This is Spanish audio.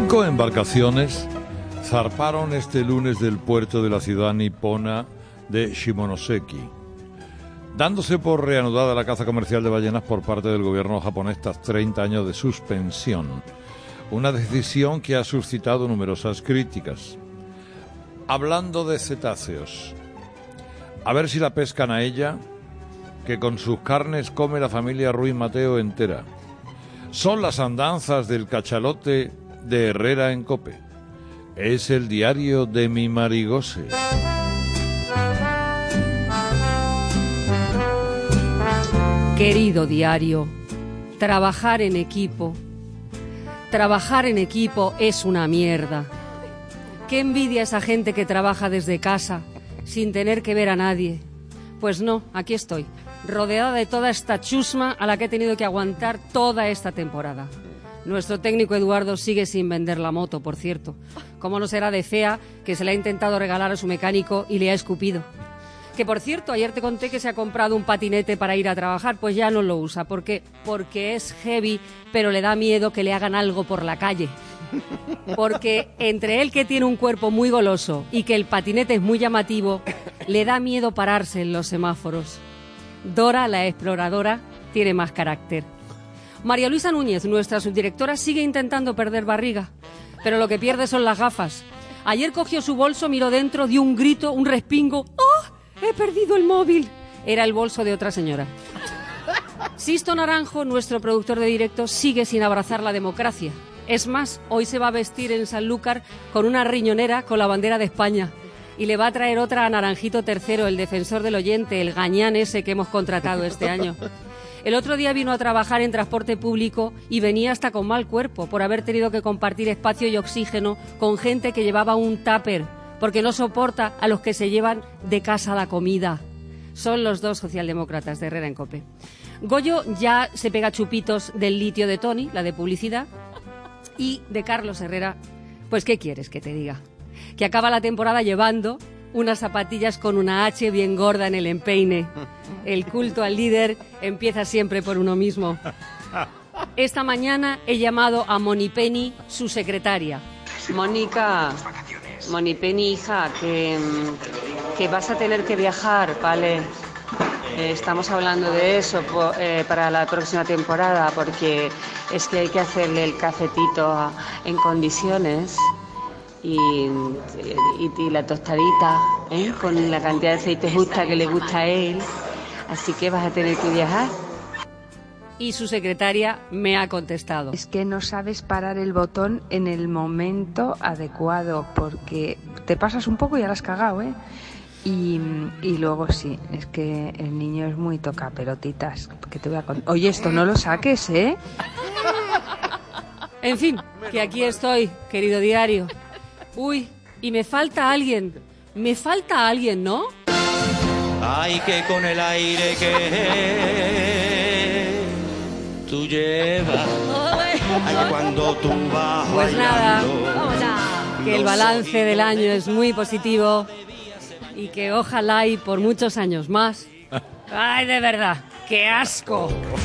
5 embarcaciones zarparon este lunes del puerto de la ciudad nipona de Shimonoseki, dándose por reanudada la caza comercial de ballenas por parte del gobierno japonés tras 30 años de suspensión, una decisión que ha suscitado numerosas críticas. Hablando de cetáceos, a ver si la pescan a ella, que con sus carnes come la familia Ruiz Mateo entera. Son las andanzas del cachalote de Herrera en COPE. Es el diario de mi Marigose. Querido diario, trabajar en equipo es una mierda. Qué envidia esa gente que trabaja desde casa, sin tener que ver a nadie. Pues no, aquí estoy, rodeada de toda esta chusma a la que he tenido que aguantar toda esta temporada. Nuestro técnico Eduardo sigue sin vender la moto, por cierto. ¿Cómo no será de fea que se la ha intentado regalar a su mecánico y le ha escupido? Que, por cierto, ayer te conté que se ha comprado un patinete para ir a trabajar, pues ya no lo usa. ¿Por qué? Porque es heavy, pero le da miedo que le hagan algo por la calle. Porque entre él, que tiene un cuerpo muy goloso, y que el patinete es muy llamativo, le da miedo pararse en los semáforos. Dora, la exploradora, tiene más carácter. María Luisa Núñez, nuestra subdirectora, sigue intentando perder barriga, pero lo que pierde son las gafas. Ayer cogió su bolso, miró dentro, dio un grito, un respingo. ¡Oh! ¡He perdido el móvil! Era el bolso de otra señora. Sisto Naranjo, nuestro productor de directo, sigue sin abrazar la democracia. Es más, hoy se va a vestir en Sanlúcar con una riñonera con la bandera de España. Y le va a traer otra a Naranjito III, el defensor del oyente, el gañán ese que hemos contratado este año. El otro día vino a trabajar en transporte público y venía hasta con mal cuerpo por haber tenido que compartir espacio y oxígeno con gente que llevaba un tupper, porque no soporta a los que se llevan de casa la comida. Son los dos socialdemócratas de Herrera en COPE. Goyo ya se pega chupitos del litio de Tony, la de publicidad, y de Carlos Herrera, pues ¿qué quieres que te diga? Que acaba la temporada llevando unas zapatillas con una H bien gorda en el empeine. El culto al líder empieza siempre por uno mismo. Esta mañana he llamado a Monipenny, su secretaria. Mónica, Monipenny, hija, que vas a tener que viajar, ¿vale? Estamos hablando de eso para la próxima temporada, porque es que hay que hacerle el cafetito en condiciones. Y la tostadita, con la cantidad de aceite justa que le gusta a él. Así que vas a tener que viajar. Y su secretaria me ha contestado. Es que no sabes parar el botón en el momento adecuado, porque te pasas un poco y ya la has cagado, ¿eh? Y luego sí, es que el niño es muy tocapelotitas. Que te voy a Oye, esto no lo saques, ¿eh? En fin, que aquí estoy, querido diario. Uy, y me falta alguien, ¿no? Ay, que con el aire que tú llevas, ay, cuando tú vas pues nada, bailando, que el balance del año es muy positivo y que ojalá y por muchos años más. Ay, de verdad, qué asco.